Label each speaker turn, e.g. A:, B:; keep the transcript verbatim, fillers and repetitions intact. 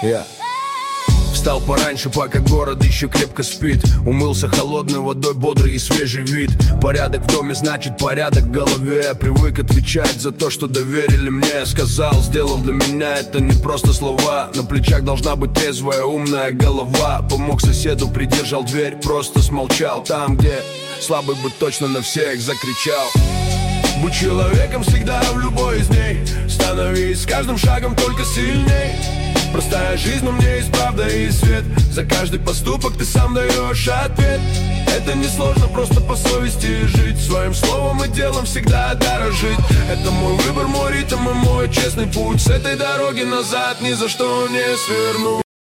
A: Я встал пораньше, пока город еще крепко спит. Умылся холодной водой, бодрый и свежий вид. Порядок в доме значит порядок в голове. Я привык отвечать за то, что доверили мне. Сказал, сделал для меня, это не просто слова. На плечах должна быть трезвая, умная голова. Помог соседу, придержал дверь, просто смолчал. Там, где слабый бы точно на всех закричал. Будь человеком всегда в любой из дней. Становись с каждым шагом только сильней. Простая жизнь, но мне есть правда и свет. За каждый поступок ты сам даешь ответ. Это не сложно, просто по совести жить. Своим словом и делом всегда дорожить. Это мой выбор, мой ритм и мой честный путь. С этой дороги назад ни за что не сверну.